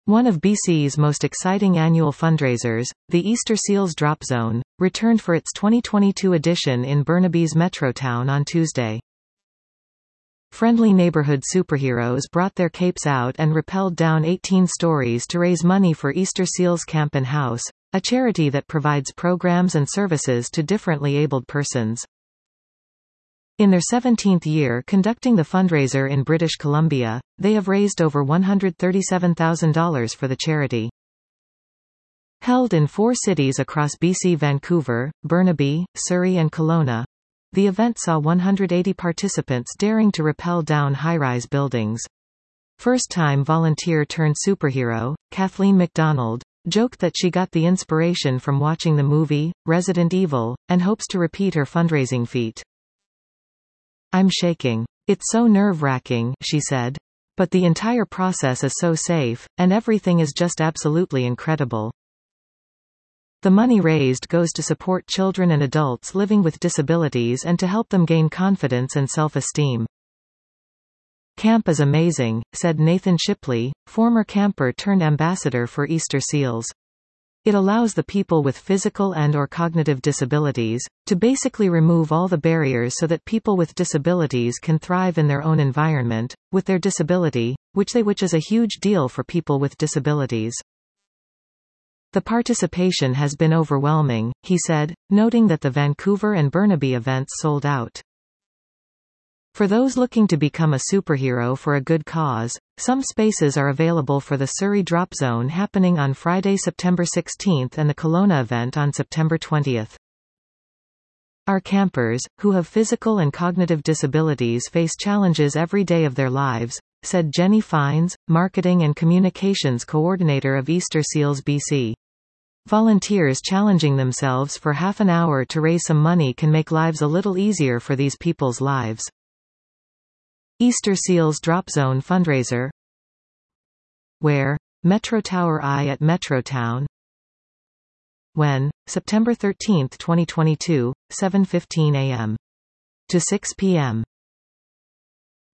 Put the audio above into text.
One of BC's most exciting annual fundraisers, the Easter Seals Drop Zone, returned for its 2022 edition in Burnaby's Metrotown on Tuesday. Friendly neighborhood superheroes brought their capes out and rappelled down 18 stories to raise money for Easter Seals Camp and House, a charity that provides programs and services to differently abled persons. In their 17th year conducting the fundraiser in British Columbia, they have raised over $137,000 for the charity. Held in 4 cities across BC: Vancouver, Burnaby, Surrey and Kelowna, the event saw 180 participants daring to rappel down high-rise buildings. First-time volunteer-turned-superhero, Kathleen McDonald, joked that she got the inspiration from watching the movie, Resident Evil, and hopes to repeat her fundraising feat. "I'm shaking. It's so nerve-wracking," she said. "But the entire process is so safe, and everything is just absolutely incredible." The money raised goes to support children and adults living with disabilities and to help them gain confidence and self-esteem. "Camp is amazing," said Nathan Shipley, former camper turned ambassador for Easter Seals. "It allows the people with physical and/or cognitive disabilities to basically remove all the barriers so that people with disabilities can thrive in their own environment, with their disability, which is a huge deal for people with disabilities." "The participation has been overwhelming," he said, noting that the Vancouver and Burnaby events sold out. For those looking to become a superhero for a good cause, some spaces are available for the Surrey Drop Zone happening on Friday, September 16 and the Kelowna event on September 20. "Our campers, who have physical and cognitive disabilities, face challenges every day of their lives," said Jenny Fines, Marketing and Communications Coordinator of Easter Seals BC. "Volunteers challenging themselves for half an hour to raise some money can make lives a little easier for these people's lives." Easter Seals Drop Zone fundraiser. Where? Metro Tower I at Metrotown. When? September 13, 2022, 7:15 a.m. to 6 p.m.